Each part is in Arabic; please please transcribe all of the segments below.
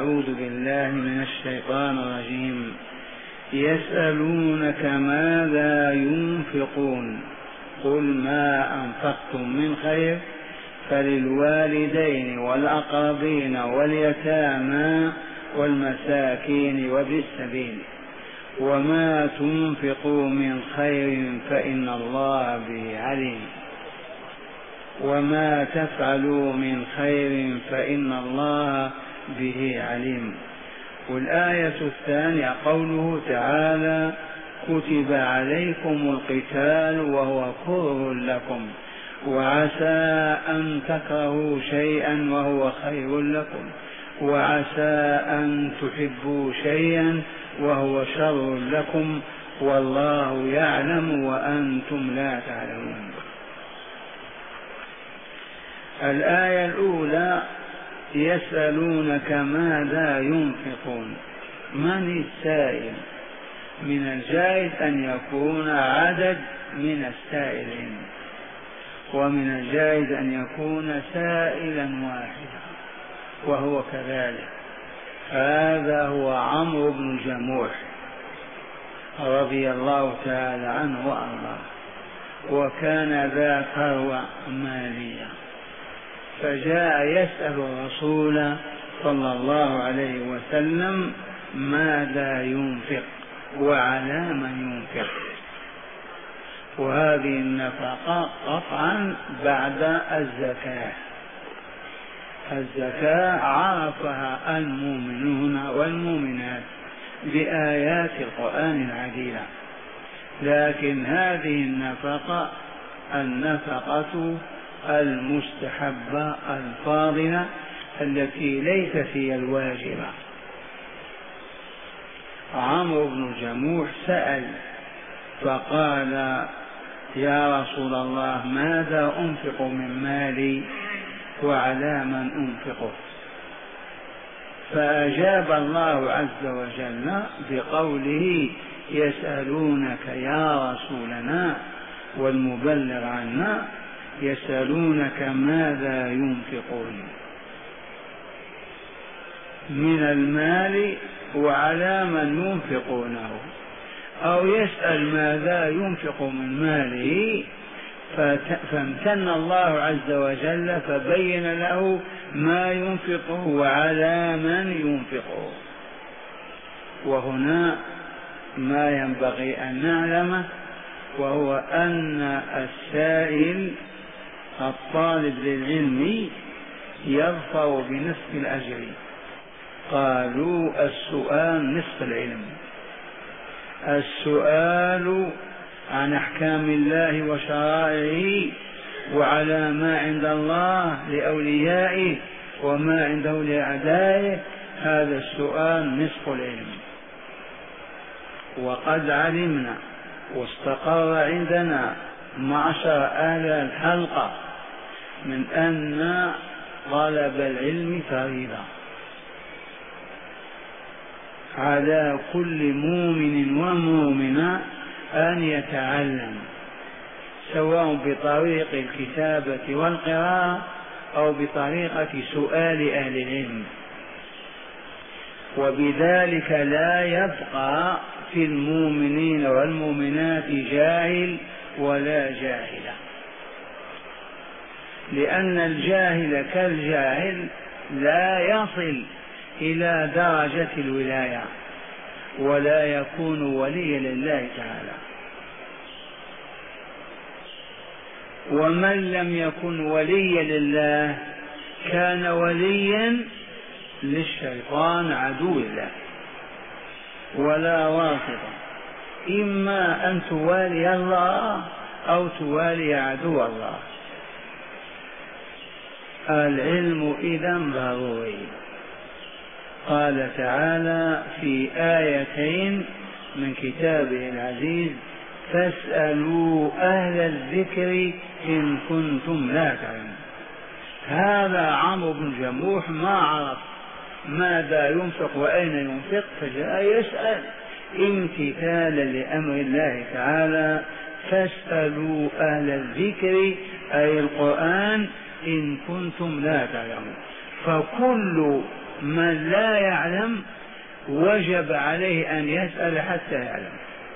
أعوذ بالله من الشيطان الرجيم. يسألونك ماذا ينفقون قل ما أنفقتم من خير فللوالدين والأقربين واليتامى والمساكين وابن السبيل وما تنفقوا من خير فإن الله به عليم وما تفعلوا من خير فإن الله به عليم. والآية الثانية قوله تعالى كتب عليكم القتال وهو كره لكم وعسى أن تكرهوا شيئا وهو خير لكم وعسى أن تحبوا شيئا وهو شر لكم والله يعلم وأنتم لا تعلمون. الآية الأولى يسألونك ماذا ينفقون. من السائل؟ من الجائز أن يكون عدد من السائلين، ومن الجائز أن يكون سائلا واحدا وهو كذلك. هذا هو عمرو بن جموح رضي الله تعالى عنه وأرضاه، وكان ذا ثروة مالية، فجاء يسأل الرسول صلى الله عليه وسلم ماذا ينفق وعلى من ينفق. وهذه النفقة قطعا بعد الزكاة. الزكاة عرفها المؤمنون والمؤمنات بآيات القرآن العديدة، لكن هذه النفقة المستحبة الفاضلة التي ليست هي الواجبة. عمرو بن جموح سأل فقال يا رسول الله ماذا أنفق من مالي وعلى من أنفقه؟ فأجاب الله عز وجل بقوله يسألونك يا رسولنا والمبلغ عنا يسألونك ماذا ينفقون من المال وعلى من ينفقونه، أو يسأل ماذا ينفق من ماله فامتن الله عز وجل فبين له ما ينفقه وعلى من ينفقه. وهنا ما ينبغي أن نعلمه، وهو أن السائل الطالب للعلم يظفر بنصف الأجر. قالوا السؤال نصف العلم. السؤال عن أحكام الله وشرائعه وعلى ما عند الله لأوليائه وما عنده لأعدائه، هذا السؤال نصف العلم. وقد علمنا واستقر عندنا معشر أهل الحلقة من أن طلب العلم فريضة على كل مؤمن ومؤمنة أن يتعلم، سواء بطريق الكتابة والقراءة أو بطريقة سؤال أهل العلم. وبذلك لا يبقى في المؤمنين والمؤمنات جاهل ولا جاهلة، لأن الجاهل كالجاهل لا يصل إلى درجة الولاية ولا يكون وليا لله تعالى. ومن لم يكن وليا لله كان وليا للشيطان عدو الله ولا واسطة، إما أن توالي الله أو توالي عدو الله. العلم إذن ضروري. قال تعالى في آيتين من كتابه العزيز فاسألوا أهل الذكر إن كنتم لا تعلمون. هذا عمرو بن جموح ما عرف ماذا ينفق وأين ينفق، فجاء يسأل امتثالا لأمر الله تعالى فاسألوا أهل الذكر أي القرآن إن كنتم لا تعلمون. فكل من لا يعلم وجب عليه أن يسأل حتى يعلم،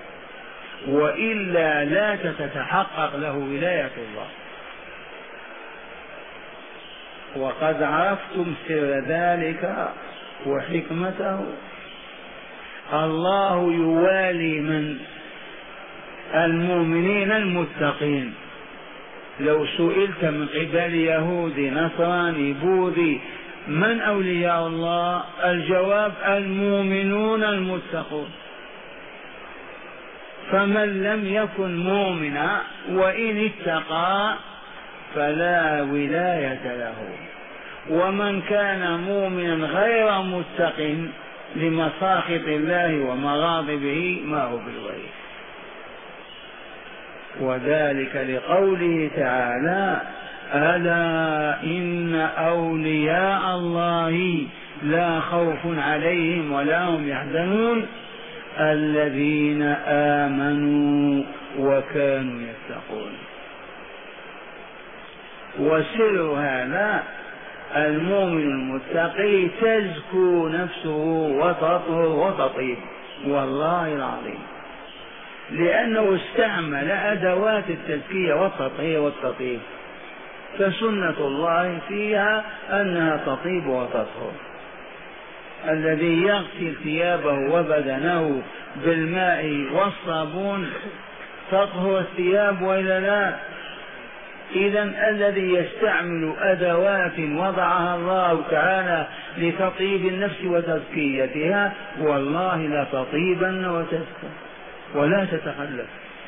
وإلا لا تتحقق له ولاية الله. وقد عرفتم سر ذلك وحكمته. الله يوالي من المؤمنين المتقين. لو سئلت من قبل يهودي نصراني بوذي من أولياء الله؟ الجواب المؤمنون المتقون. فمن لم يكن مؤمنا وإن اتقى فلا ولاية له، ومن كان مؤمنا غير متق لمساخط الله ومغاضبه ما هو بالولي. وذلك لقوله تعالى: ألا إن أولياء الله لا خوف عليهم ولا هم يحزنون الذين آمنوا وكانوا يتقون. وسر هذا المؤمن المتقي تزكو نفسه وتطهر وتطيب، والله العظيم، لأنه استعمل أدوات التزكية والتطهير والتطيب، فسنة الله فيها أنها تطيب وتطهر. الذي يغسل ثيابه وبدنه بالماء والصابون تطهر الثياب وإلا لا؟ إذن الذي يستعمل أدوات وضعها الله تعالى لتطيب النفس وتزكيتها والله لا تطيبن وتزكى ولا تتخلف.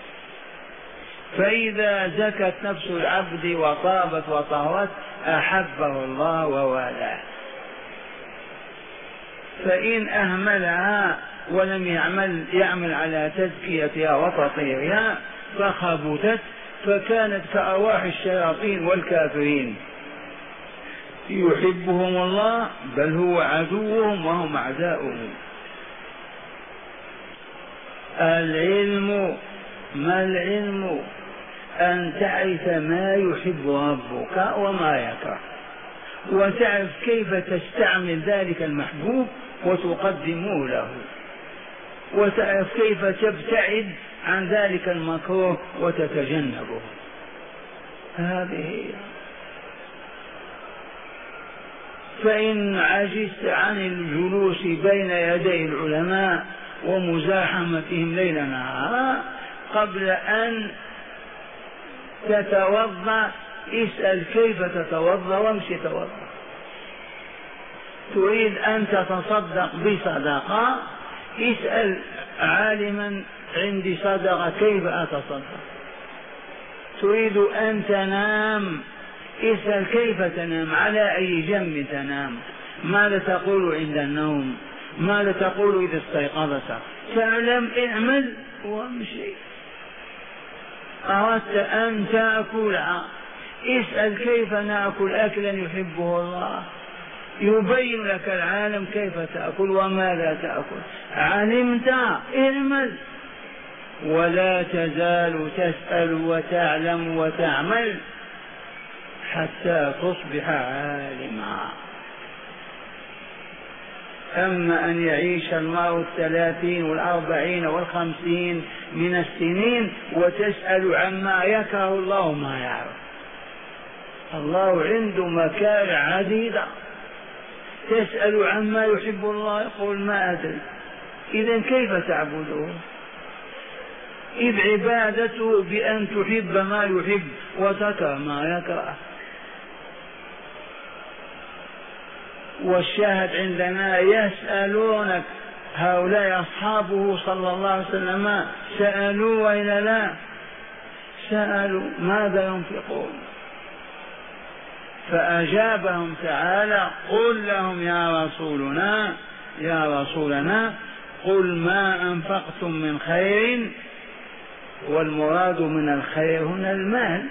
فإذا زكت نفس العبد وطابت وطهرت أحبه الله ووالاه. فإن أهملها ولم يعمل على تزكيتها وتطهيرها فخبثت، فكانت كأرواح الشياطين والكافرين، يحبهم الله بل هو عدوهم وهم أعداؤهم. العلم، ما العلم؟ أن تعرف ما يحب ربك وما يكره، وتعرف كيف تستعمل ذلك المحبوب وتقدمه له، وتعرف كيف تبتعد عن ذلك المكروه وتتجنبه. هذه هي. فإن عجزت عن الجلوس بين يدي العلماء ومزاحمتهم ليل نهار قبل أن تتوضأ اسأل كيف تتوضأ وامشي توضأ. تريد أن تتصدق بصدقة اسأل عالما عندي صدقة كيف أتصدق. تريد أن تنام اسأل كيف تنام، على أي جنب تنام، ماذا تقول عند النوم، ماذا تقول إذا استيقظت. تعلم اعمل وامشي. أردت أن تأكل اسأل كيف نأكل أكلا يحبه الله، يبين لك العالم كيف تأكل وماذا تأكل. علمت اعمل، ولا تزال تسأل وتعلم وتعمل حتى تصبح عالما. أما أن يعيش المرء 30 و40 و50 من السنين وتسأل عما يكره الله ما يعرف. الله عنده مكاره عديدة. تسأل عما يحب الله يقول ما أدري. إذن كيف تعبده؟ إذ عبادته بأن تحب ما يحب وتكره ما يكره. والشاهد عندنا يسألونك هؤلاء أصحابه صلى الله عليه وسلم سألوا وإلا لا؟ سألوا ماذا ينفقون، فأجابهم تعالى قل لهم يا رسولنا قل ما أنفقتم من خير، والمراد من الخير هنا المال،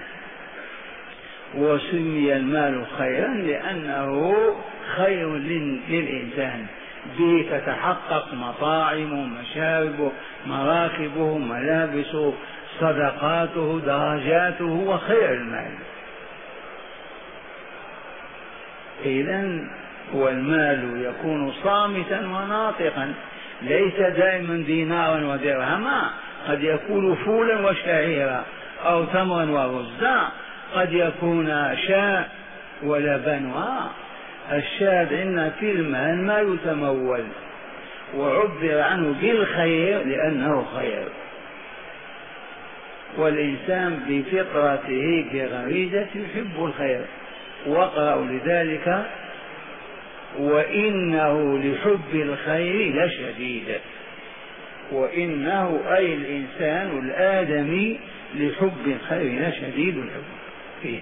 وسمي المال خيرا لأنه خير للإنسان، به تتحقق مطاعمه مشاربه مراكبه ملابسه صدقاته درجاته وخير المال. إذن والمال يكون صامتا وناطقا، ليس دائما دينارا ودرهما، قد يكون فولا وشعيرا أو تمرا ورزا، قد يكون شاء ولبنها. الشاهد إن في المال ما يتمول، وعبر عنه بالخير لأنه خير، والإنسان بفطرته بغريزة يحب الخير. وقرأوا لذلك وإنه لحب الخير لشديد، وإنه أي الإنسان الآدمي لحب الخير لشديد الحب فيه.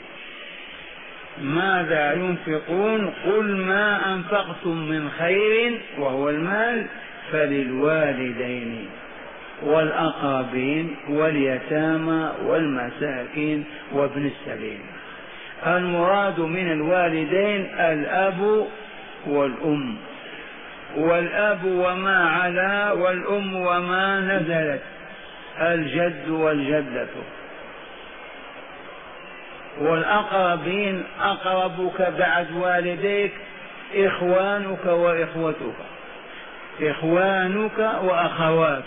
ماذا ينفقون؟ قل ما أنفقتم من خير وهو المال فللوالدين والأقربين واليتامى والمساكين وابن السبيل. المراد من الوالدين الأب والأم، والأب وما علا، والأم وما نزلت، الجد والجدة. والأقربين أقربك بعد والديك إخوانك وإخوتك، إخوانك وأخواتك،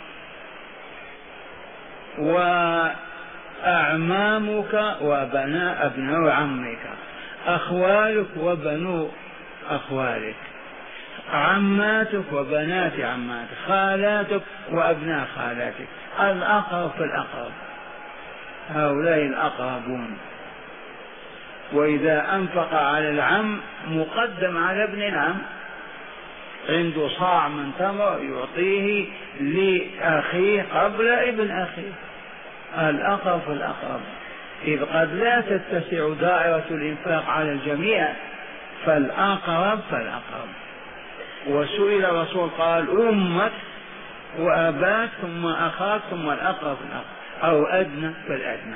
وأعمامك وأبناء أبناء عمك، أخوالك وبنو أخوالك، عماتك وبنات عماتك، خالاتك وأبناء خالاتك، الأقرب فالأقرب، هؤلاء الأقربون. وإذا أنفق على العم مقدم على ابن العم، عنده صاع من تمر يعطيه لأخيه قبل ابن أخيه، الأقرب فالأقرب، إذ قد لا تتسع دائرة الإنفاق على الجميع، فالأقرب فالأقرب. وسئل الرسول قال أمك وأباك ثم أخاك ثم الأقرب فالأقرب، أو أدنى فالأدنى.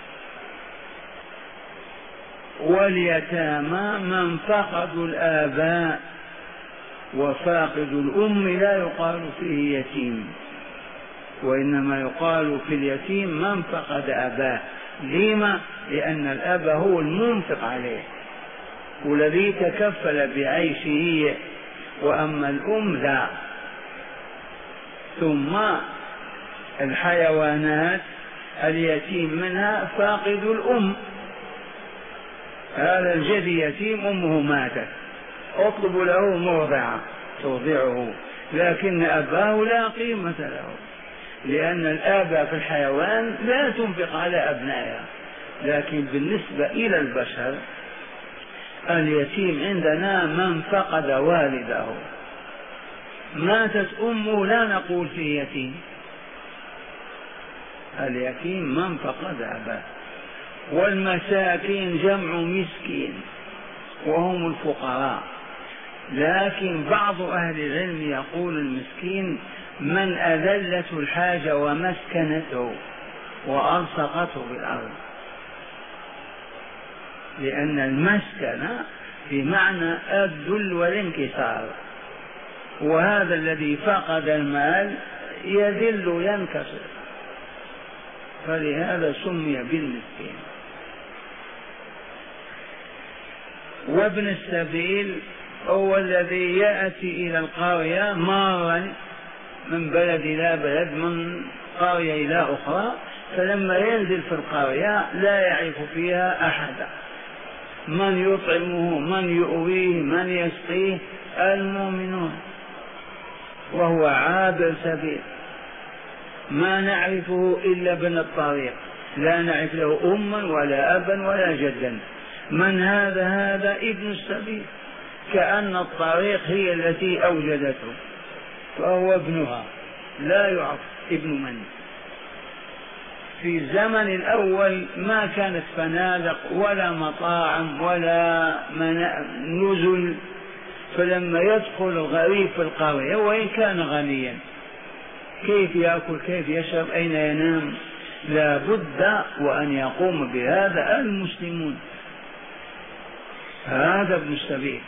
واليتامى من فقدوا الآباء، وفاقد الأم لا يقال فيه يتيم، وإنما يقال في اليتيم من فقد أباه. لما؟ لأن الأب هو المنفق عليه والذي تكفل بعيشه، وأما الأم لا. ثم الحيوانات اليتيم منها فاقد الأم، هذا الجد يتيم أمه ماتت، اطلب له مرضعة ترضعه، لكن أباه لا قيمة له، لأن الآباء في الحيوان لا تنفق على أبنائها. لكن بالنسبة إلى البشر اليتيم عندنا من فقد والده، ماتت أمه لا نقول فيه يتيم، اليتيم من فقد أباه. والمساكين جمع مسكين وهم الفقراء، لكن بعض أهل العلم يقول المسكين من أذلته الحاجة ومسكنته وألصقته بالأرض، لأن المسكنة بمعنى الذل والانكسار، وهذا الذي فقد المال يذل ينكسر، فلهذا سمي بالمسكين. وابن السبيل هو الذي يأتي إلى القرية مارا من بلد إلى بلد، من قرية إلى أخرى، فلما ينزل في القرية لا يعرف فيها أحدا، من يطعمه من يؤويه من يسقيه؟ المؤمنون، وهو عابر سبيل، ما نعرفه إلا ابن الطريق، لا نعرف له أما ولا أبا ولا جدا. من هذا؟ هذا ابن السبيل، كأن الطريق هي التي أوجدته، فهو ابنها، لا يعرف ابن من. في الزمن الأول ما كانت فنادق ولا مطاعم ولا نزل، فلما يدخل الغريب في القرية وإن كان غنيا كيف يأكل كيف يشرب أين ينام؟ لا بد وأن يقوم بهذا المسلمون، هذا ابن السبيل.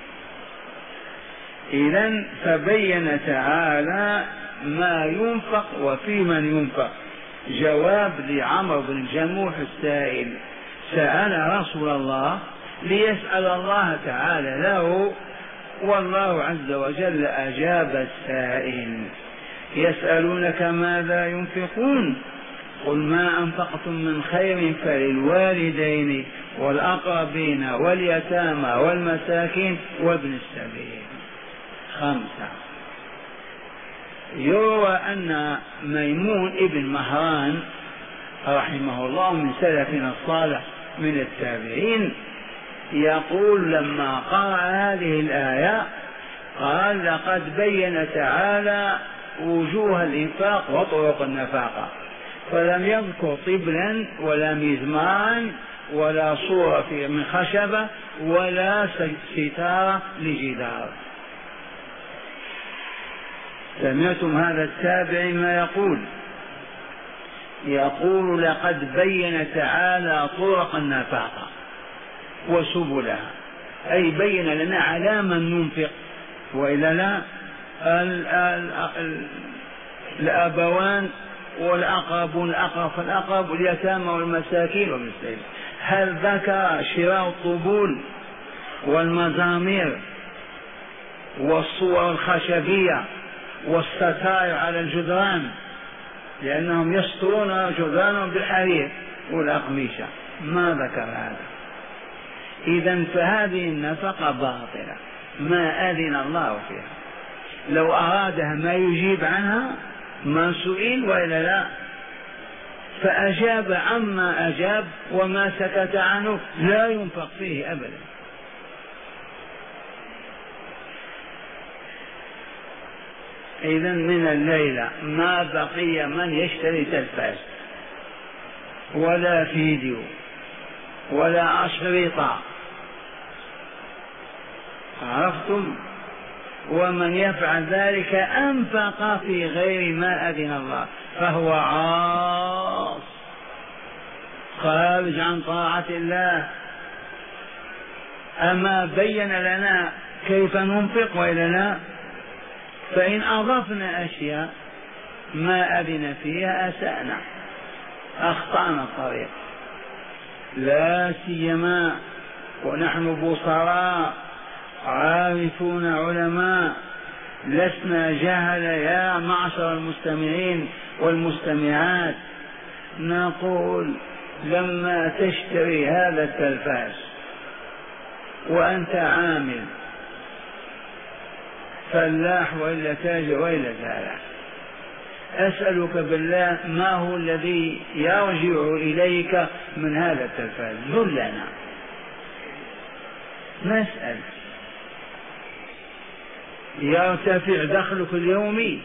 إذن فبين تعالى ما ينفق وفي من ينفق. جواب لعمرو بن الجموح السائل، سأل رسول الله ليسأل الله تعالى له والله عز وجل أجاب السائل. يسألونك ماذا ينفقون قل ما أنفقتم من خير فللوالدين والأقربين واليتامى والمساكين وابن السبيل. 5. يروى أن ميمون ابن مهران رحمه الله من سلفنا الصالح من التابعين يقول لما قرأ هذه الآية قال لقد بين تعالى وجوه الإنفاق وطرق النفاقة، فلم يذكر طبلا ولا مزمارا ولا صورة من خشبة ولا ستارة لجدار. سمعتم هذا التابع ما يقول لقد بين تعالى طرق النفاقة وسبلها، أي بين لنا على من ننفق، وإلا لا الأبوان والأقربون الأقرب فالأقرب واليتامى والمساكين وابن السبيل. هل ذكر شراء الطبول والمزامير والصور الخشبية والستائر على الجدران لأنهم يسترون جدرانهم بالحرير والأقمشة؟ ما ذكر هذا. إذن فهذه النفقة باطلة ما أذن الله فيها، لو أرادها ما يجيب عنها ما سئل وإلا لا، فأجاب عما أجاب وما سكت عنه لا ينفق فيه أبدا. إذن من الليلة ما بقي من يشتري تلفاز ولا فيديو ولا أشرطة، عرفتم؟ ومن يفعل ذلك أنفق في غير ما أذن الله فهو عاص خارج عن طاعة الله. أما بين لنا كيف ننفق وإلا لا؟ فإن أضفنا أشياء ما أذن فيها أسأنا أخطأنا الطريق، لا سيما ونحن بصراء عارفون علماء لسنا جهل يا معشر المستمعين والمستمعات. نقول لما تشتري هذا التلفاز وأنت عامل فلاح وإلا تاجر وإلا زارع، أسألك بالله ما هو الذي يرجع إليك من هذا التلفاز؟ دلنا نسأل. يرتفع دخلك اليومي؟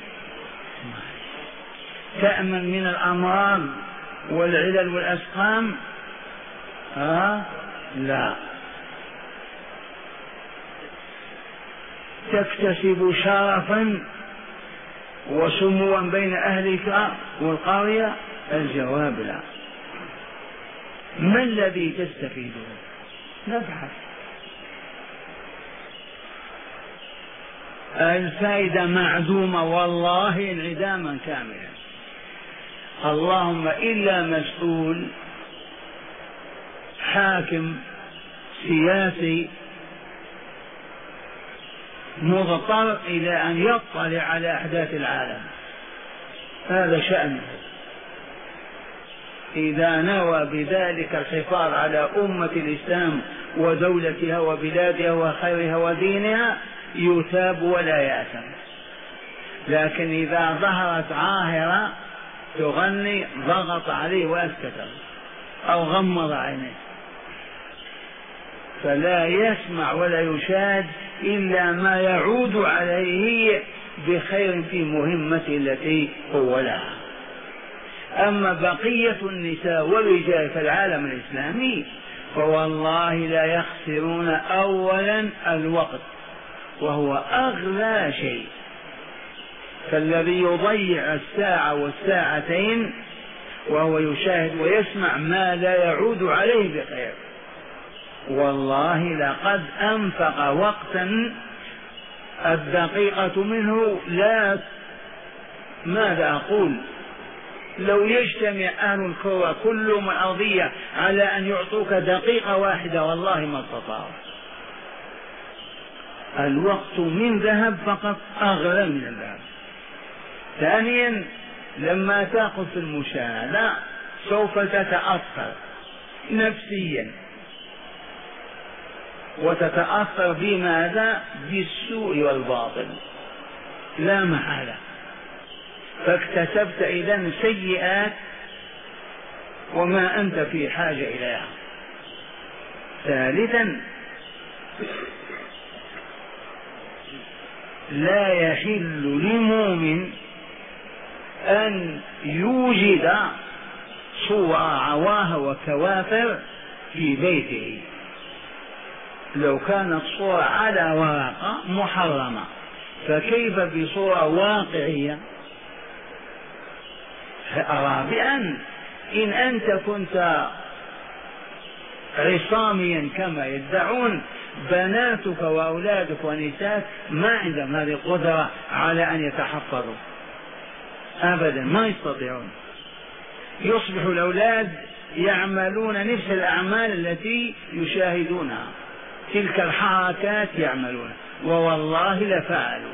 تأمن من الأمراض والعلل والأسقام؟ لا. تكتسب شرفا وسموا بين أهلك والقرية؟ الجواب لا. ما الذي تستفيده؟ نبحث. الفائدة معدومة والله انعداما كاملا، اللهم إلا مسؤول حاكم سياسي مضطر إلى أن يطلع على أحداث العالم، هذا شأنه. إذا نوى بذلك الحفاظ على أمة الإسلام ودولتها وبلادها وخيرها ودينها يثاب ولا يأثم. لكن إذا ظهرت عاهرة تغني ضغط عليه وأسكت أو غمض عينيه، فلا يسمع ولا يشاهد إلا ما يعود عليه بخير في مهمته التي هو لها. أما بقية النساء والرجال في العالم الإسلامي فوالله لا يخسرون أولا الوقت وهو أغلى شيء، فالذي يضيع الساعة والساعتين وهو يشاهد ويسمع ما لا يعود عليه بخير والله لقد أنفق وقتا الدقيقة منه لا ماذا أقول لو يجتمع أهل الكرة كلهم الأرضية على أن يعطوك دقيقة واحدة والله ما استطاعوا. الوقت من ذهب فقط أغلى من الذهب. ثانيا لما تأخذ في المشاهدة سوف تتأثر نفسيا، وتتأثر بماذا؟ بالسوء والباطل لا محالة، فاكتسبت إذن سيئات وما أنت في حاجة إليها. ثالثا لا يحل لمؤمن أن يوجد صور عواهة وكوافر في بيته، لو كانت صورة على ورقة محرمة فكيف بصورة واقعية؟ رابعا إن أنت كنت عصاميا كما يدعون، بناتك وأولادك ونساءك ما عندهم هذه القدرة على أن يتحفظوا أبدا، ما يستطيعون. يصبح الأولاد يعملون نفس الأعمال التي يشاهدونها، تلك الحركات يعملون، ووالله لفعلوا.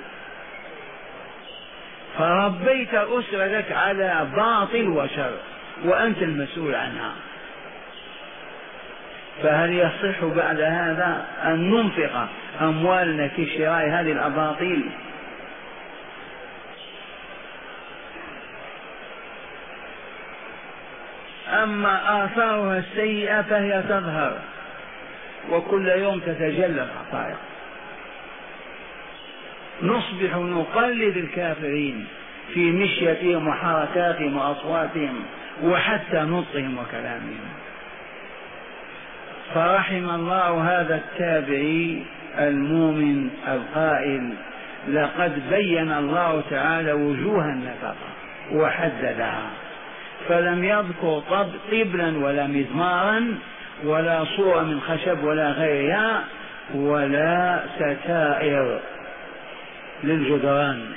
فربيت أسرتك على باطل وشر وأنت المسؤول عنها، فهل يصح بعد هذا أن ننفق أموالنا في شراء هذه الأباطيل؟ أما آثارها السيئة فهي تظهر، وكل يوم تتجلى الحقائق. نصبح نقلد الكافرين في مشيتهم وحركاتهم وأصواتهم وحتى نطقهم وكلامهم. فرحم الله هذا التابعي المؤمن القائل: لقد بين الله تعالى وجوه النفقة وحددها، فلم يذكر طبلا ولا مزمارا ولا صورة من خشب ولا غيرها ولا ستائر للجدران.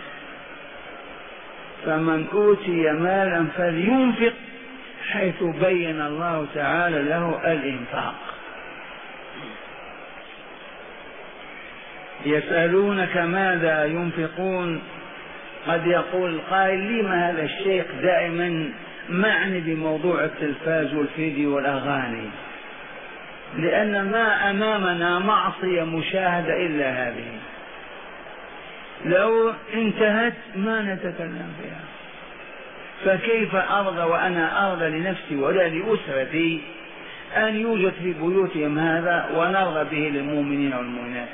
فمن أوتي مالا فلينفق، حيث بين الله تعالى له الإنفاق. يسألونك ماذا ينفقون، قد يقول القائل: لما هذا الشيخ دائما معني بموضوع التلفاز والفيديو والأغاني؟ لأن ما أمامنا معصية مشاهدة إلا هذه، لو انتهت ما نتكلم فيها. فكيف أرضى وأنا أرضى لنفسي ولا لأسرتي أن يوجد في بيوتهم هذا ونرضى به للمؤمنين والمؤمنات؟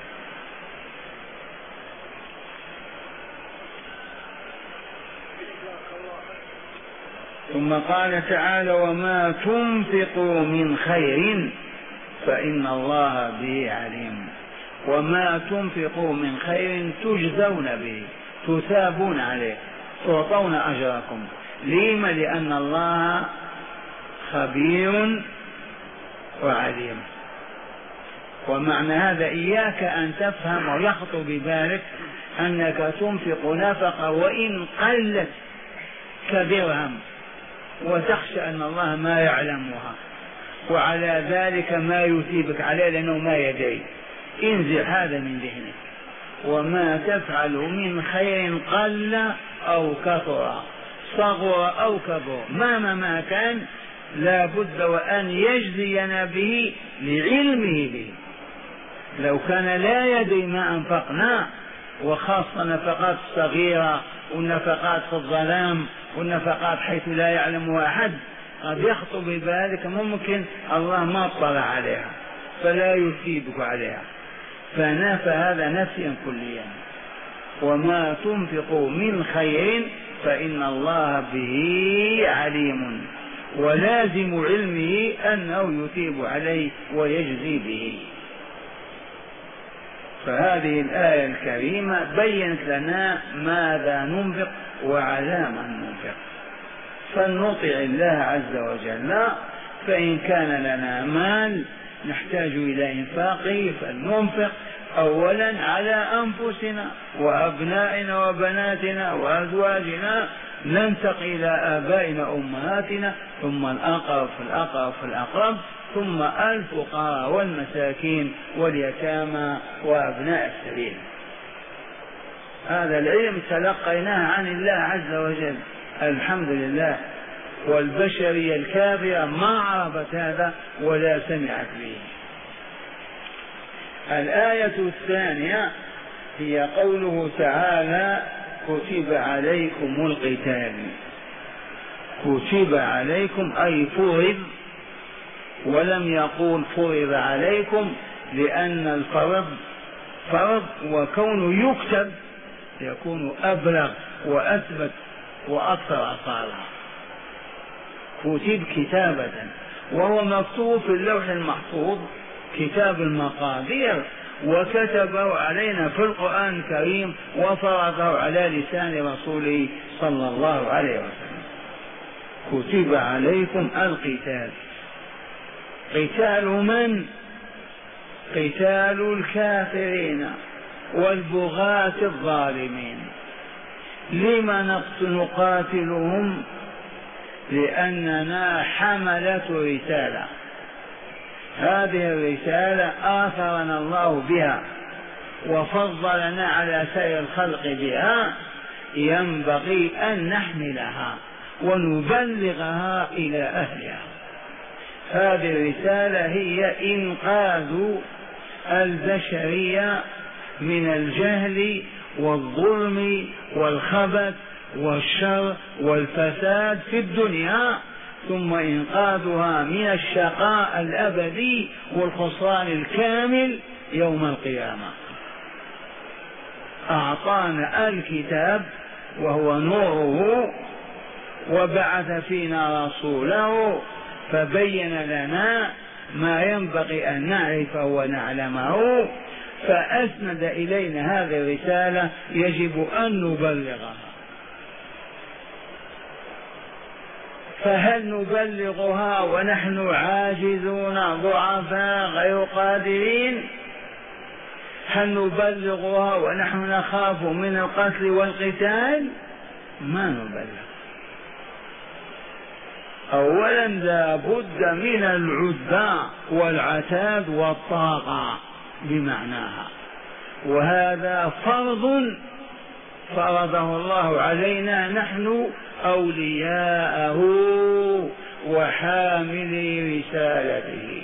ثم قال تعالى: وما تنفقوا من خير فإن الله به عليم. وما تنفقوا من خير تجزون به، تثابون عليه، تعطون أجركم. لما؟ لأن الله خبير وعليم. ومعنى هذا إياك أن تفهم ويخطر ببالك أنك تنفق نفقة وإن قلت كدرهم وتخشى أن الله ما يعلمها، وعلى ذلك ما يثيبك عليه لأنه ما يدري. انزع هذا من ذهنك. وما تفعل من خير قل أو كثر، صغر أو كبر، ما كان لا بد وأن يجزينا به لعلمه به. لو كان لا يدري ما أنفقنا، وخاصة نفقات صغيرة والنفقات في الظلام والنفقات حيث لا يعلمها أحد، قد يخطر بذلك ممكن الله ما اطلع عليها فلا يثيبك عليها. فنافى هذا نفيا كليا. وما تنفقوا من خير فإن الله به عليم، ولازم علمه أنه يثيب عليه ويجزي به. فهذه الآية الكريمة بينت لنا ماذا ننفق وعلى من ننفق. فلنطع الله عز وجل، فإن كان لنا مال نحتاج إلى إنفاقه فلننفق أولا على أنفسنا وأبنائنا وبناتنا وأزواجنا ننتقل إلى آبائنا أمهاتنا، ثم الأقرب فالأقرب فالأقرب، ثم الفقراء والمساكين واليتامى وأبناء السبيل. هذا العلم تلقيناه عن الله عز وجل، الحمد لله. والبشرية الكافرة ما عرفت هذا ولا سمعت به. الآية الثانية هي قوله تعالى: كتب عليكم القتال. كتب عليكم أي فرض، ولم يقول فرض عليكم، لأن الفرض فرض، وكونه يكتب يكون أبلغ وأثبت وأكثر أصالة. كتب كتابة، وهو مكتوب في اللوح المحفوظ كتاب المقادير، وكتبه علينا في القرآن الكريم وفرضه على لسان رسوله صلى الله عليه وسلم. كتب عليكم القتال. قتال من؟ قتال الكافرين والبغاة الظالمين. لما نقاتلهم؟ لأننا حملة رسالة، هذه الرسالة آثرنا الله بها وفضلنا على سائر الخلق بها، ينبغي أن نحملها ونبلغها إلى أهلها. هذه الرسالة هي إنقاذ البشرية من الجهل والظلم والخبث والشر والفساد في الدنيا، ثم إنقاذها من الشقاء الأبدي والخسران الكامل يوم القيامة. أعطانا الكتاب وهو نوره، وبعث فينا رسوله فبين لنا ما ينبغي أن نعرفه ونعلمه، فأسند إلينا هذه الرسالة يجب أن نبلغها. فهل نبلغها ونحن عاجزون ضعفاء غير قادرين؟ هل نبلغها ونحن نخاف من القتل والقتال؟ ما نبلغ. أولا لا بد من العدة والعتاد والطاقة بمعناها، وهذا فرض فرضه الله علينا نحن أولياءه وحاملي رسالته.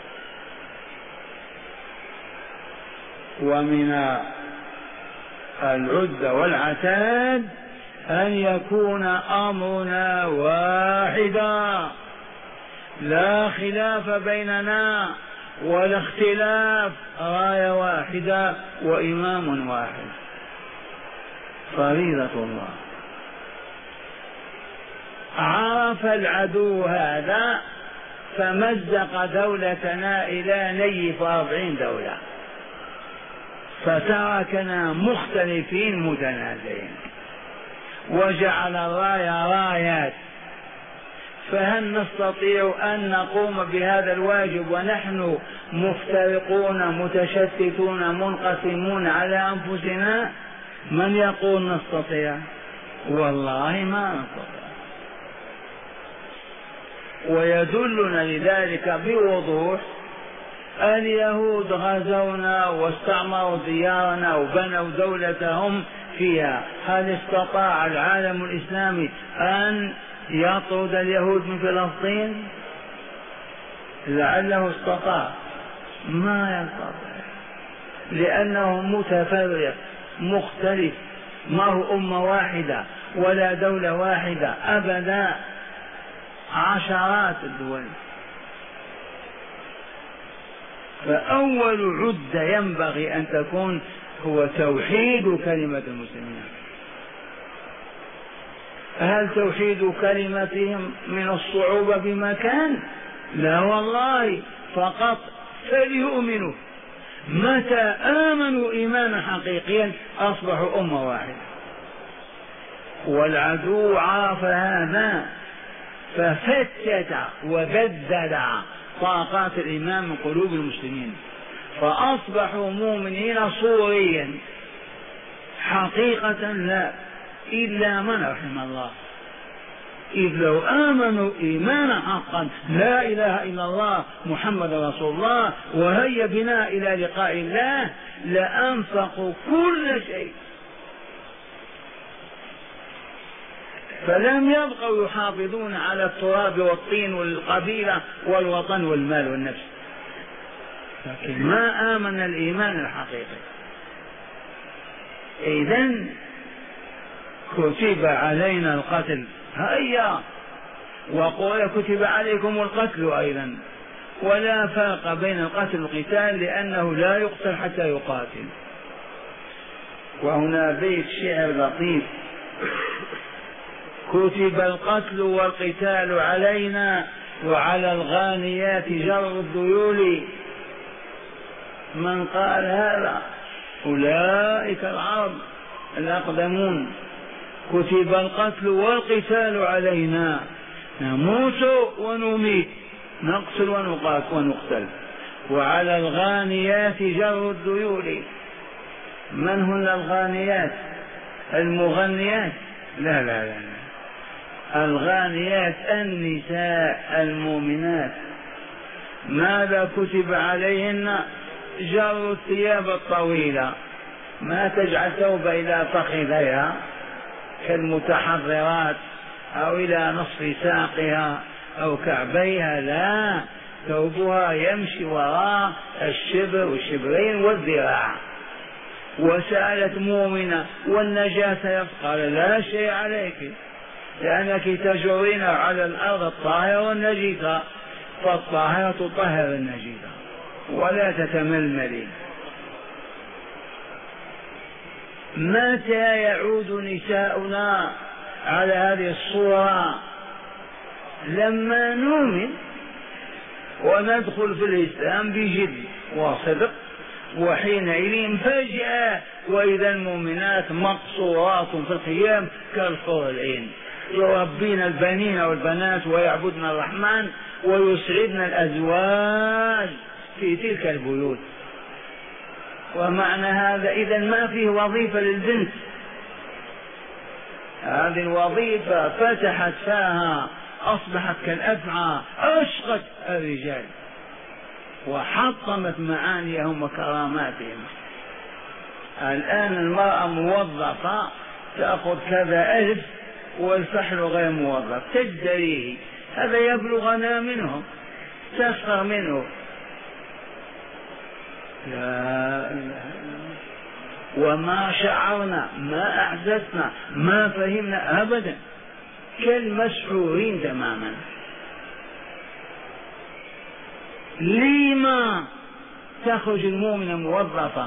ومن العدة والعتاد أن يكون أمرنا واحدا، لا خلاف بيننا ولا اختلاف، راية واحدة وإمام واحد، فريضة الله. عرف العدو هذا فمزق دولتنا إلى نيف 40 دولة، فتركنا مختلفين متنازعين، وجعل الراية رايات. فهل نستطيع أن نقوم بهذا الواجب ونحن مفترقون متشتتون منقسمون على أنفسنا؟ من يقول نستطيع؟ والله ما نستطيع. ويدلنا لذلك بوضوح اليهود غزونا واستعمروا ديارنا وبنوا دولتهم فيها. هل استطاع العالم الإسلامي أن يطرد اليهود من فلسطين؟ لعله استطاع، ما يستطيع، لأنه متفرق مختلف، ما هو أمة واحدة ولا دولة واحدة أبدا، عشرات الدول. فأول عدة ينبغي أن تكون هو توحيد كلمة المسلمين. هل توحيد كلمتهم من الصعوبة بمكان؟ لا والله، فقط فليؤمنوا. متى آمنوا إيمانا حقيقيا أصبحوا أمة واحدة. والعدو عرف هذا ففتت وبدد طاقات الإيمان من قلوب المسلمين، فأصبحوا مؤمنين صوريا حقيقة، لا إلا من رحم الله، إذ لو آمنوا إيمانا حقا لا إله إلا الله محمد رسول الله وهيا بنا إلى لقاء الله لأنفقوا كل شيء، فلم يبقوا يحافظون على التراب والطين والقبيلة والوطن والمال والنفس، لكن ما آمن الإيمان الحقيقي. إذن كتب علينا القتل، هيا، وقال كتب عليكم القتل أيضا، ولا فرق بين القتل والقتال لأنه لا يقتل حتى يقاتل. وهنا بيت شعر لطيف: كتب القتل والقتال علينا وعلى الغانيات جر الذيول. من قال هذا؟ أولئك العرب الأقدمون. كتب القتل والقتال علينا، نموت ونميت، نقتل ونقتل. وعلى الغانيات جر الذيول. من هن الغانيات؟ المغنيات؟ لا لا لا، الغانيات النساء المؤمنات. ماذا كتب عليهن؟ جر الثياب الطويلة، ما تجعل ثوب إلى فخذيها كالمتحضرات أو إلى نصف ساقها أو كعبيها، لا، ثوبها يمشي وراء الشبر والشبرين والذراع. وسألت مؤمنة: والنجاسة؟ قال: لا شيء عليك، لأنك تجرين على الأرض الطاهرة والنجيسة، فالطاهرة تطهر النجيسة ولا تتململي. متى يعود نساؤنا على هذه الصورة؟ لما نؤمن وندخل في الإسلام بجد وصدق، وحينئذ فجأة وإذا المؤمنات مقصورات في الخيام كالحور العين، يربين البنين والبنات ويعبدن الرحمن ويسعدن الأزواج في تلك البيوت. ومعنى هذا إذا ما فيه وظيفة للبنت، هذه الوظيفة فتحت فاها، أصبحت كالأفعى، أشقت الرجال وحطمت معانيهم وكراماتهم. الآن المرأة موظفة تأخذ كذا ألف والفحل غير موظف، تجدريه، هذا يبلغنا منه، تسخر منه. لا إله إلا الله. وما شعرنا، ما أحسسنا، ما فهمنا أبدا، كالمسحورين تماما. لما تخرج المؤمنة موظفة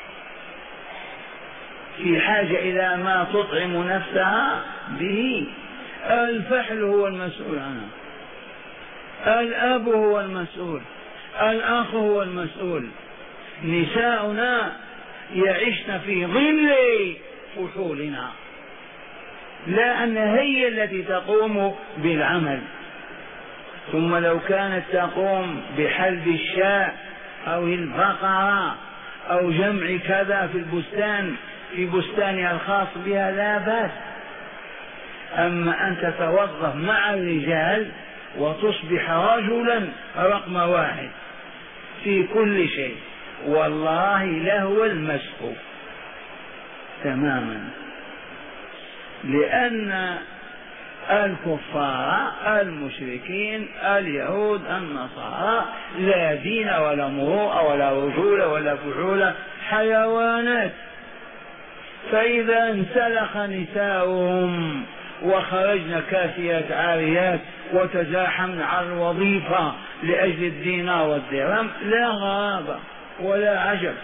في حاجة إلى ما تطعم نفسها به؟ الفحل هو المسؤول عنها، الأب هو المسؤول، الأخ هو المسؤول. نساؤنا يعشن في ظل فحولنا، لا أن هي التي تقوم بالعمل. ثم لو كانت تقوم بحلب الشاء أو البقرة أو جمع كذا في البستان، في بستانها الخاص بها، لا بأس. أما أن تتوظف مع الرجال وتصبح رجلا رقم واحد في كل شيء، والله لهو المسح تماما. لأن الكفار المشركين اليهود النصارى لا دين ولا مروءة ولا رجولة ولا فحولة، حيوانات. فإذا انسلخ نساؤهم وخرجن كاسيات عاريات وتزاحمن على الوظيفة لأجل الدينار والدرهم، لا غرابة ولا عجب.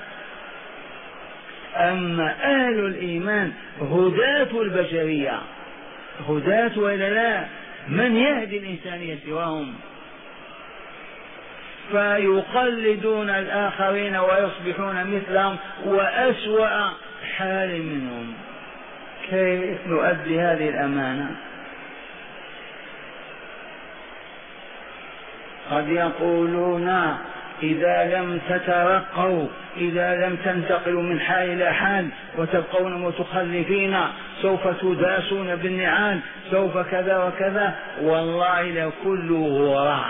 أما أهل الإيمان هداة البشرية، هداة وإلا لا؟ من يهدي الإنسانية سواهم؟ فيقلدون الآخرين ويصبحون مثلهم وأسوأ حال منهم. كيف نؤدي هذه الأمانة؟ قد يقولون إذا لم تترقوا، إذا لم تنتقلوا من حال إلى حال وتبقون متخلفين سوف تداسون بالنعال، سوف كذا وكذا، والله لكله هراء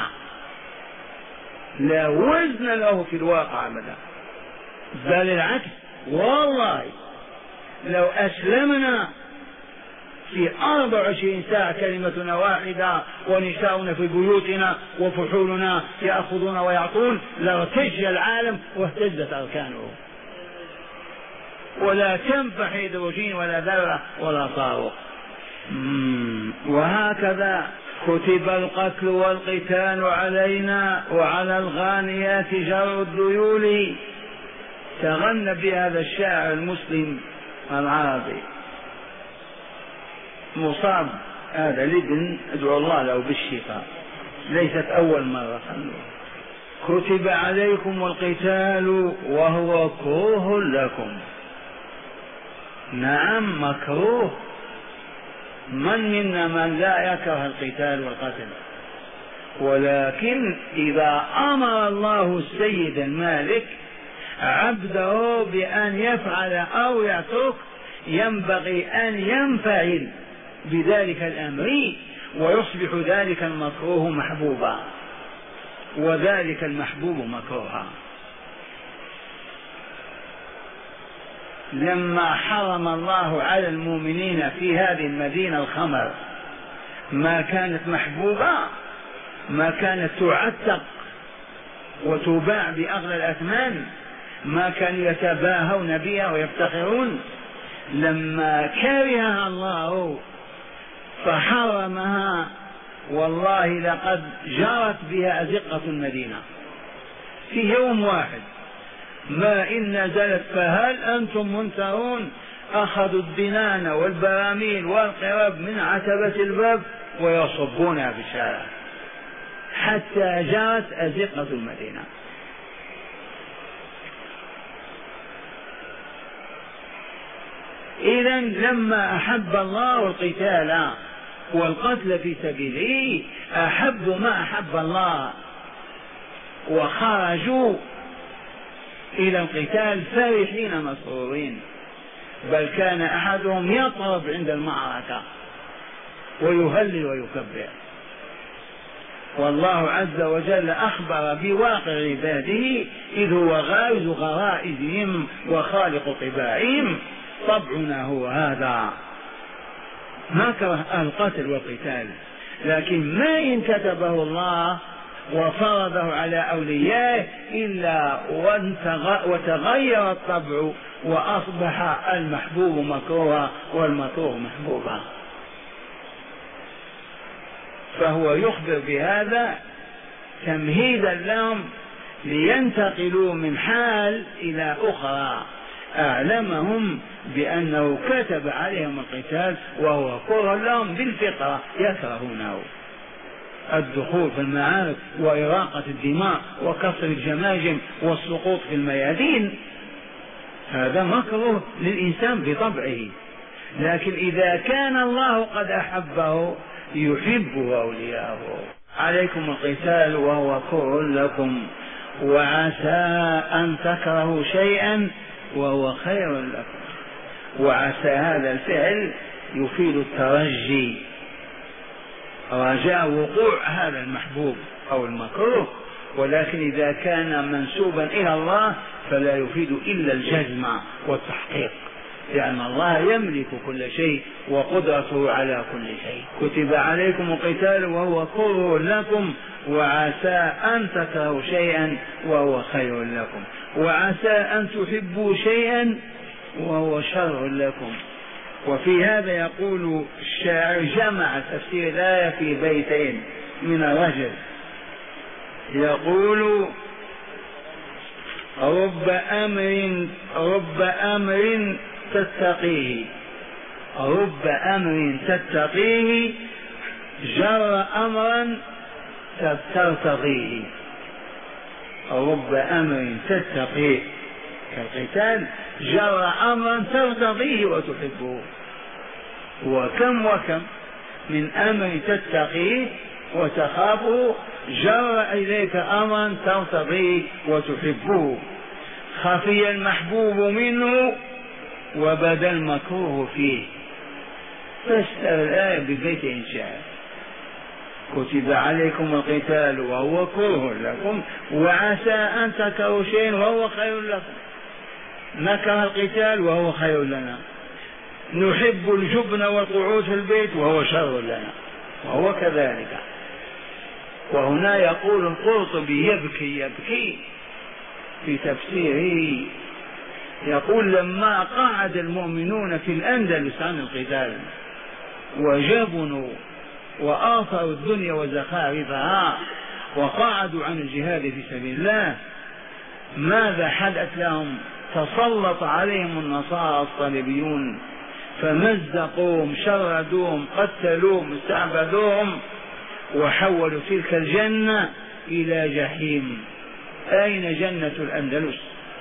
لا وزن له في الواقع أبدا، بل العكس. والله لو أسلمنا في 24 ساعة كلمتنا واحدة ونساؤنا في بيوتنا وفحولنا يأخذون ويعطون لارتج العالم واهتزت أركانه، ولا تنفع هيدروجين ولا ذرة ولا صاروخ. وهكذا كتب القتل والقتال علينا وعلى الغانيات جر الذيول. تغنى بهذا الشاعر المسلم العربي مصاب هذا لدن، ادعو الله له بالشفاء، ليست أول مرة. كتب عليكم القتال وهو كروه لكم. نعم مكروه، من منا من لا يكره القتال والقتل، ولكن إذا أمر الله السيد المالك عبده بأن يفعل أو يترك ينبغي أن ينفعل بذلك الأمر، ويصبح ذلك المكروه محبوبا وذلك المحبوب مكروها. لما حرم الله على المؤمنين في هذه المدينة الخمر ما كانت محبوبة، ما كانت تعتق وتباع بأغلى الأثمان، ما كانوا يتباهون بها ويفتخرون، لما كرهها الله فحرمها والله لقد جرت بها أزقة المدينة في يوم واحد، ما إن نزلت فهل أنتم منتهون، أخذوا الدنان والبراميل والقراب من عتبة الباب ويصبونها في الشارع حتى جرت أزقة المدينة. إذا لما أحب الله القتال والقتل في سبيله أحبوا ما أحب الله وخرجوا إلى القتال فرحين مسرورين، بل كان أحدهم يطرب عند المعركة ويهلل ويكبر. والله عز وجل أخبر بواقع عباده إذ هو غارز غرائزهم وخالق طباعهم. طبعنا هو هذا، ما كره القتل والقتال، لكن ما إن كتبه الله وفرضه على أوليائه إلا وتغير الطبع وأصبح المحبوب مكروها والمكروه محبوبا. فهو يخبر بهذا تمهيدا لهم لينتقلوا من حال إلى أخرى. أعلمهم بأنه كتب عليهم القتال وهو كره لهم بالفطرة، يكرهونه الدخول في المعارك وإراقة الدماء وكسر الجماجم والسقوط في الميادين، هذا مكروه للإنسان بطبعه. لكن إذا كان الله قد أحبه يحبه أولياءه. عليكم القتال وهو كره لكم وعسى أن تكرهوا شيئا وهو خير لكم. وعسى هذا الفعل يفيد الترجي، رجاء وقوع هذا المحبوب أو المكروه، ولكن إذا كان منسوبا إلى الله فلا يفيد إلا الجزم والتحقيق، لأن الله يملك كل شيء وقدرته على كل شيء. كتب عليكم القتال وهو كره لكم وعسى أن تكرهوا شيئا وهو خير لكم، وعسى أن تحبوا شيئا وهو شر لكم. وفي هذا يقول الشاعر جمع تفسير الآية في بيتين من الرجل، يقول رب أمر تتقيه، رب أمر تتقيه جر أمرا ترتضيه. رب أمر تتقيه كالقتال جر أمرا ترتضيه وتحبه. وكم من أمر تتقيه وتخافه جر إليك أمرا ترتضيه وتحبه. خفي المحبوب منه وبدا المكروه فيه. فسر الآية ببيت شعر: كتب عليكم القتال وهو كره لكم وعسى أن تكرهوا شيئا وهو خير لكم. نكره القتال وهو خير لنا، نحب الجبن والقعود في البيت وهو شر لنا، وهو كذلك. وهنا يقول القرطبي يبكي في تفسيره، يقول: لما قعد المؤمنون في الأندلس عن القتال وجبنوا وآثروا الدنيا وزخارفها وقعدوا عن الجهاد في سبيل الله، ماذا حدث لهم؟ تسلط عليهم النصارى الصليبيون فمزقوهم، شردوهم، قتلوهم، استعبدوهم، وحولوا تلك الجنة إلى جحيم. أين جنة الأندلس؟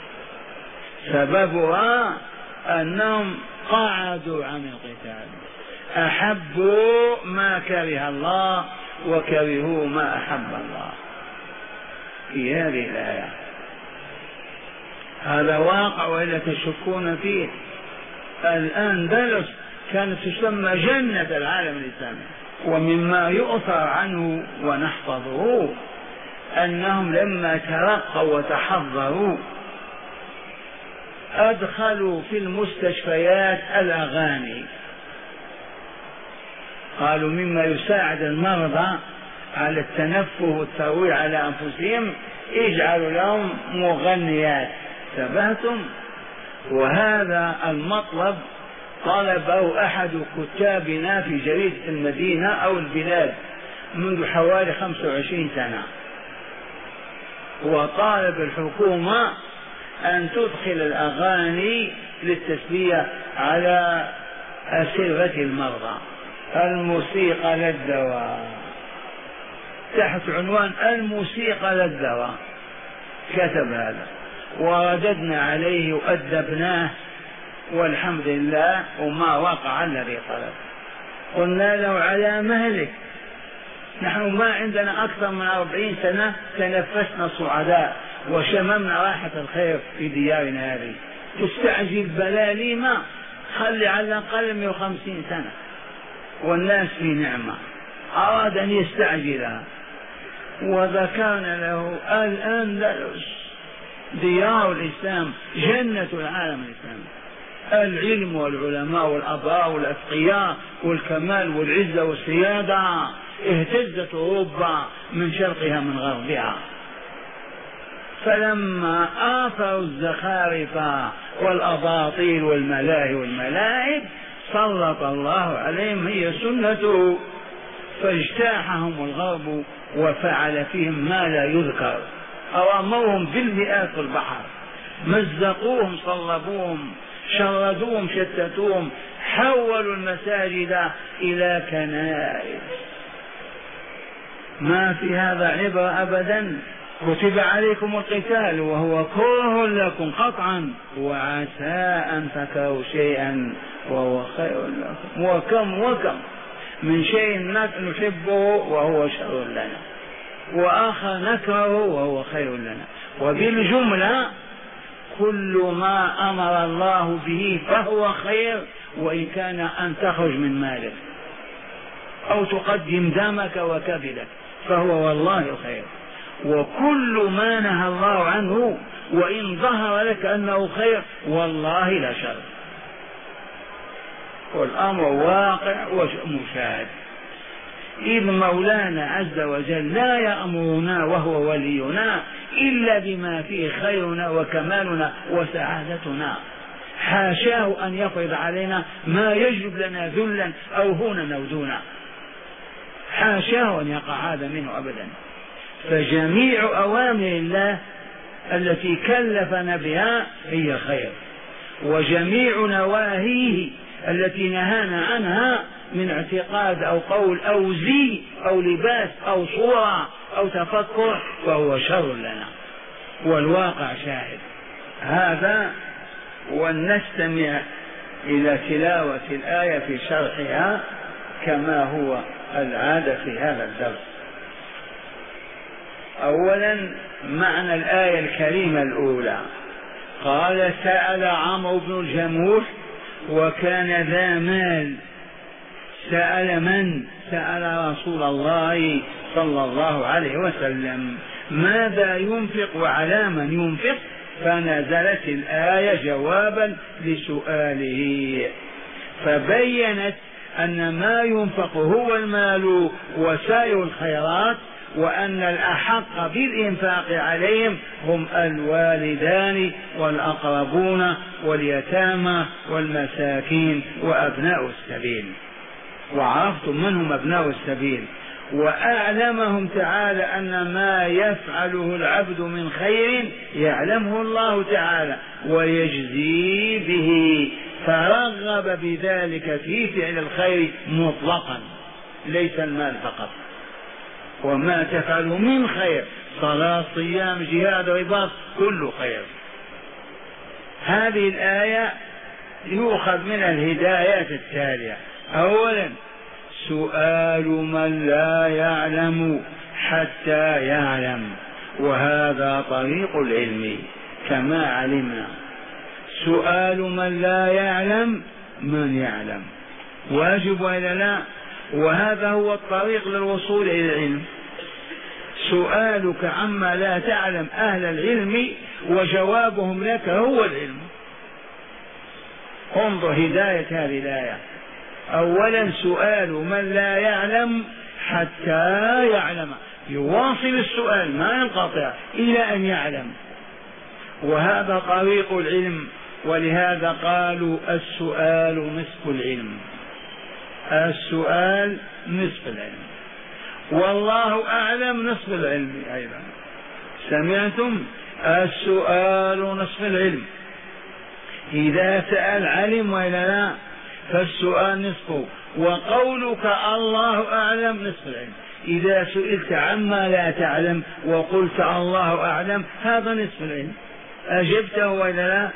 سببها أنهم قعدوا عن القتال، أحبوا ما كره الله وكرهوا ما أحب الله. في هذه الآية هذا واقع وإلا تشكون فيه. الأندلس كانت تسمى جنة العالم الإسلامي. ومما يؤثر عنه ونحفظه أنهم لما ترقوا وتحضروا أدخلوا في المستشفيات الأغاني. قالوا مما يساعد المرضى على التنفه والترويع على أنفسهم اجعلوا لهم مغنيات. انتبهتم؟ وهذا المطلب طلبه أحد كتابنا في جريدة المدينة أو البلاد منذ حوالي 25 سنة، وطالب الحكومة أن تدخل الأغاني للتسلية على أسرة المرضى، الموسيقى للدواء، تحت عنوان الموسيقى للدواء كتب هذا، ورددنا عليه وأدبناه والحمد لله وما وقع الذي طلب. قلنا له على مهلك، نحن ما عندنا أكثر من 40 سنة تنفسنا صعداء وشممنا راحة الخير في ديارنا هذه، تستعجل بلاليما، خلي على الأقل 150 سنة والناس في نعمة. أراد أن يستعجلها وذكرنا له الأندلس ديار الإسلام، جنة العالم الإسلامي، العلم والعلماء والأبرار والأتقياء والكمال والعزة والسيادة. اهتزت أوروبا من شرقها من غربها، فلما آثروا الزخارف والأباطيل والملاهي والملاعب سلط الله عليهم، هي سنته، فاجتاحهم الغرب وفعل فيهم ما لا يذكر. أرموهم بالمئات في البحر، مزقوهم، صلبوهم، شردوهم، شتتوهم، حولوا المساجد إلى كنائس. ما في هذا عبرة أبدا. كتب عليكم القتال وهو كره لكم قطعا وعسى أن تكرهوا شيئا وهو خير لكم. وكم من شيء نحبه وهو شر لنا، وآخر نكرهه وهو خير لنا. وبالجملة كل ما أمر الله به فهو خير، وإن كان أن تخرج من مالك أو تقدم دمك وكبدك فهو والله خير. وكل ما نهى الله عنه وإن ظهر لك أنه خير والله لا شر، والأمر واقع ومشاهد. إذ مولانا عز وجل لا يأمرنا وهو ولينا إلا بما فيه خيرنا وكمالنا وسعادتنا، حاشاه أن يفرض علينا ما يجلب لنا ذلا أو هونا أو دونا، حاشاه أن يقع هذا منه أبدا. فجميع أوامر الله التي كلفنا بها هي خير، وجميع نواهيه التي نهانا عنها من اعتقاد أو قول أو زي أو لباس أو صورة أو تفكر فهو شر لنا، والواقع شاهد هذا. ولنستمع إلى تلاوة الآية في شرحها كما هو العادة في هذا الدرس. أولا معنى الآية الكريمة الأولى. قال: سأل عمرو بن الجموح وكان ذا مال سأل من؟ سأل رسول الله صلى الله عليه وسلم ماذا ينفق وعلى من ينفق، فنزلت الآية جوابا لسؤاله، فبينت أن ما ينفق هو المال وسائر الخيرات، وأن الأحق بالإنفاق عليهم هم الوالدان والأقربون واليتامى والمساكين وأبناء السبيل. وعرفتم من هم أبناء السبيل، وأعلمهم تعالى أن ما يفعله العبد من خير يعلمه الله تعالى ويجزي به، فرغب بذلك في فعل الخير مطلقا، ليس المال فقط. وما تفعلوا من خير، صلاة صيام جهاد رباط، كل خير. هذه الآية يؤخذ من الهدايات التالية: أولا سؤال من لا يعلم حتى يعلم، وهذا طريق العلم كما علمنا. سؤال من لا يعلم من يعلم، واجب وإلا لا؟ وهذا هو الطريق للوصول إلى العلم. سؤالك عما لا تعلم أهل العلم وجوابهم لك هو العلم. انظر هداية هذه الآية: أولا سؤال من لا يعلم حتى يعلم، يواصل السؤال ما ينقطع إلى أن يعلم، وهذا طريق العلم. ولهذا قالوا السؤال نصف العلم، السؤال نصف العلم، والله أعلم نصف العلم أيضا. سمعتم؟ السؤال نصف العلم. إذا سأل علم وإلا لا؟ فالسؤال نصفه، وقولك الله أعلم نصف العلم. إذا سئلت عما لا تعلم وقلت الله أعلم هذا نصف العلم، أجبته وإلا لا؟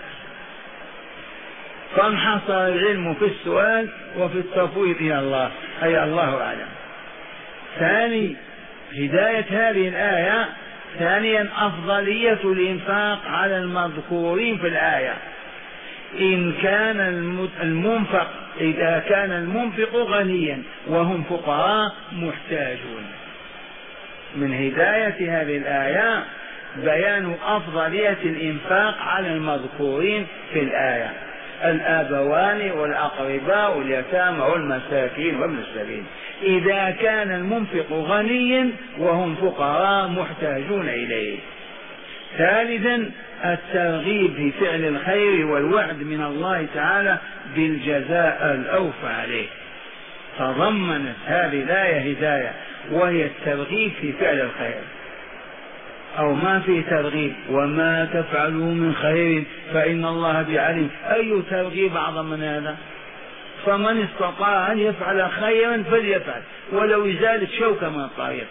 فانحصر العلم في السؤال وفي التفويض إلى الله، أي الله أعلم. ثاني هداية هذه الآية: ثانيا أفضلية الإنفاق على المذكورين في الآية. إن كان المنفق، إذا كان المنفق غنيا وهم فقراء محتاجون. من هداية هذه الآية بيان أفضلية الإنفاق على المذكورين في الآية: الآبوان والأقرباء واليتامى والمساكين وابن السبيل. إذا كان المنفق غنيا وهم فقراء محتاجون إليه. ثالثا الترغيب في فعل الخير والوعد من الله تعالى بالجزاء الأوفى عليه. تضمنت هذه الآية هداية، وهي الترغيب في فعل الخير. أو ما في ترغيب: وما تفعلوا من خير فإن الله بعليم. أي ترغيب أعظم من هذا؟ فمن استطاع أن يفعل خيرا فليفعل ولو إزالة شوكة من الطريق،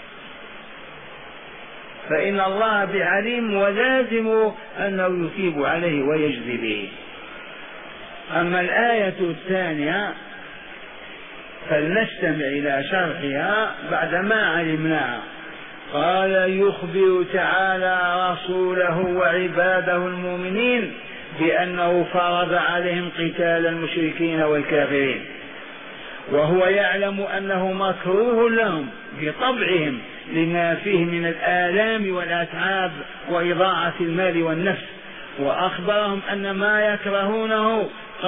فإن الله بعليم ولازم أنه يثيب عليه ويجزي به. أما الآية الثانية فلنستمع إلى شرحها بعدما علمناها. قال: يخبر تعالى رسوله وعباده المؤمنين بأنه فرض عليهم قتال المشركين والكافرين، وهو يعلم أنه مكروه لهم بطبعهم لما فيه من الآلام والأتعاب وإضاعة المال والنفس، وأخبرهم أن ما يكرهونه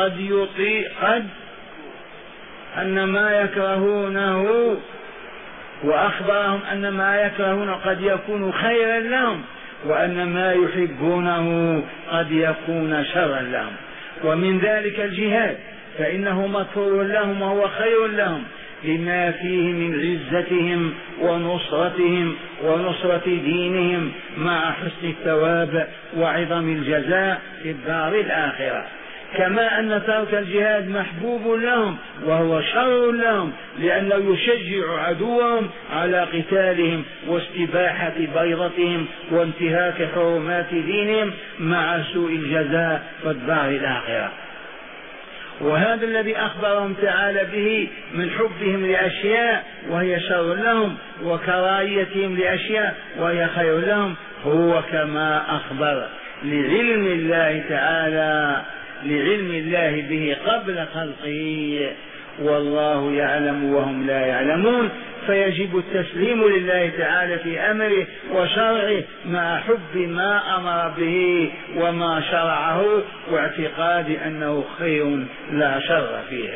قد يكون خيرا لهم، وأن ما يحبونه قد يكون شرا لهم. ومن ذلك الجهاد، فإنه مكروه لهم وهو خير لهم لما فيه من عزتهم ونصرتهم ونصرة دينهم مع حسن الثواب وعظم الجزاء في الدار الآخرة. كما أن ترك الجهاد محبوب لهم وهو شر لهم، لأنه يشجع عدوهم على قتالهم واستباحة بيضتهم وانتهاك حرمات دينهم مع سوء الجزاء في الدار الآخرة. وهذا الذي أخبرهم تعالى به من حبهم لأشياء وهي شر لهم وكراهيتهم لأشياء وهي خير لهم هو كما أخبر لعلم الله تعالى، لعلم الله به قبل خلقه، والله يعلم وهم لا يعلمون. فيجب التسليم لله تعالى في أمره وشرعه مع حب ما أمر به وما شرعه، واعتقاد أنه خير لا شر فيها.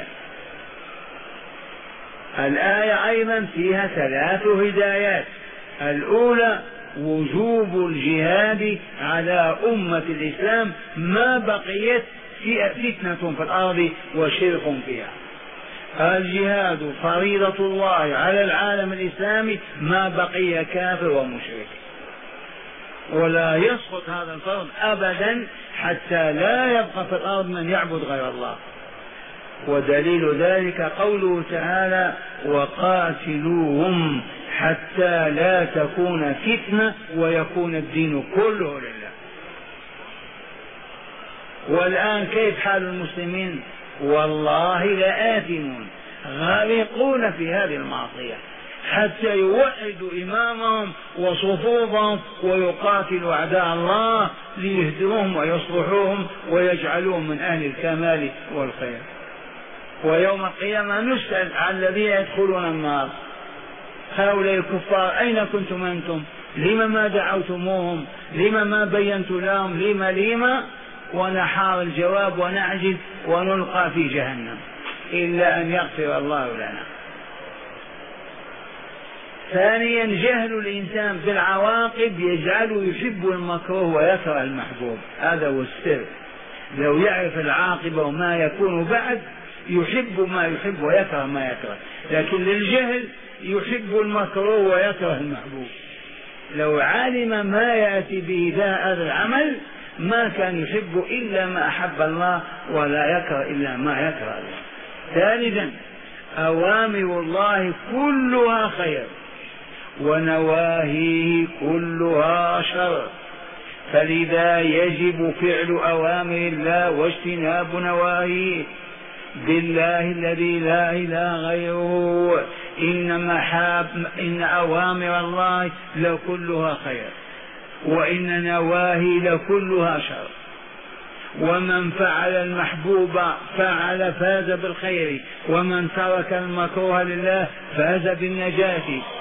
الآية أيضا فيها 3 هدايات. الأولى وجوب الجهاد على أمة الإسلام ما بقيت فتنة في الأرض وشرك فيها. الجهاد فريضة الله على العالم الإسلامي ما بقي كافر ومشرك، ولا يسقط هذا الفرض أبدا حتى لا يبقى في الأرض من يعبد غير الله. ودليل ذلك قوله تعالى وقاتلوهم حتى لا تكون فتنة ويكون الدين كله لله. والآن كيف حال المسلمين؟ والله لآثمون غارقون في هذه المعصية حتى يوحدوا إمامهم وصفوفهم ويقاتلوا أعداء الله ليهدروهم ويصلحوهم ويجعلوهم من أهل الكمال والخير. ويوم القيامة نسأل عن الذين يدخلون النار هؤلاء الكفار أين كنتم أنتم؟ لما ما دعوتموهم؟ لما ما بينت لهم؟ لما ونحار الجواب ونعجز ونلقى في جهنم إلا أن يغفر الله لنا. ثانيا جهل الإنسان بالعواقب يجعله يحب المكروه ويكره المحبوب. هذا هو السر. لو يعرف العاقبة وما يكون بعد يحب ما يحب ويكره ما يكره، لكن للجهل يحب المكروه ويكره المحبوب. لو علم ما يأتي به هذا العمل ما كان يحب إلا ما أحب الله ولا يكره إلا ما يكره الله. ثالثا أوامر الله كلها خير ونواهيه كلها شر، فلذا يجب فعل أوامر الله واجتناب نواهيه. بالله الذي لا إله غيره إن أوامر الله لكلها خير وإن نواهي لكلها شر. ومن فعل المحبوب فاز بالخير، ومن ترك المكروه لله فاز بالنجاة.